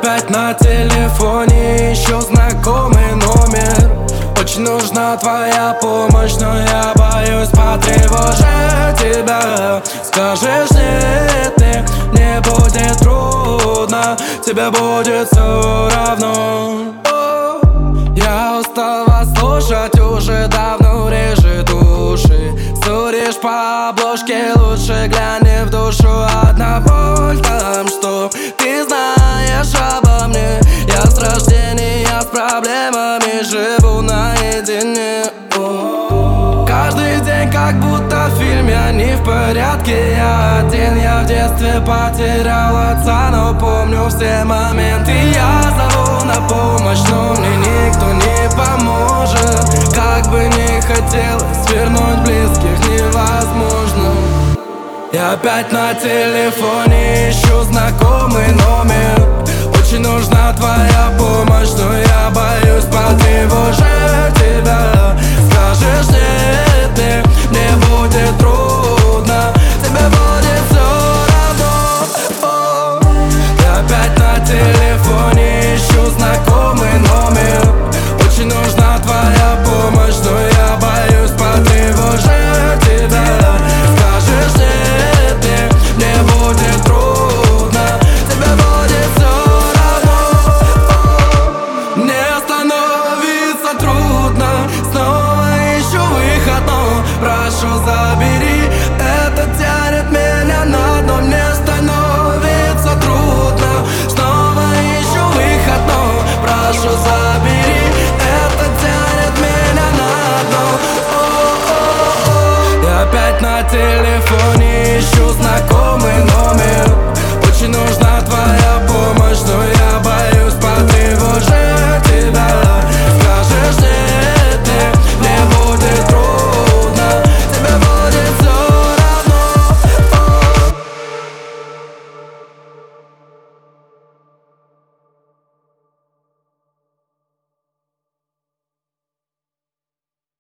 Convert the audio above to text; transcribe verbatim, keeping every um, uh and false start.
опять на телефоне, ищу знакомый номер. Очень нужна твоя помощь, но я боюсь потревожить тебя. Скажешь нет, мне, мне будет трудно, тебе будет все равно. Я устал вас слушать, уже давно режет уши. Судишь по обложке, лучше глянь в душу. Одна боль там, что ты знаешь обо мне. Я с рождения с проблемами живу наедине. Каждый день как будто в фильме, они в порядке. Я один, я в детстве потерял отца, но помню все моменты. Я зову на помощь, но мне никто не поможет. Как бы не хотелось вернуть близких, невозможно. Я опять на телефоне, ищу знакомый номер. Очень нужна твоя помощь, но я боюсь потревожить тебя. Скажешь нет, мне, мне будет трудно, тебе будет все равно. Я опять на телефоне, ищу знакомый номер. Очень нужна твоя помощь, но я боюсь потревожить тебя. Скажешь нет, мне, мне будет трудно, тебе будет все равно. Мне становится трудно, снова ищу выход, но прошу забери. Это тянет меня на дно, мне становится трудно, снова ищу выход, но прошу забери. Это тянет меня на дно. О-о-о-о. Я опять на телефоне, ищу знакомый номер.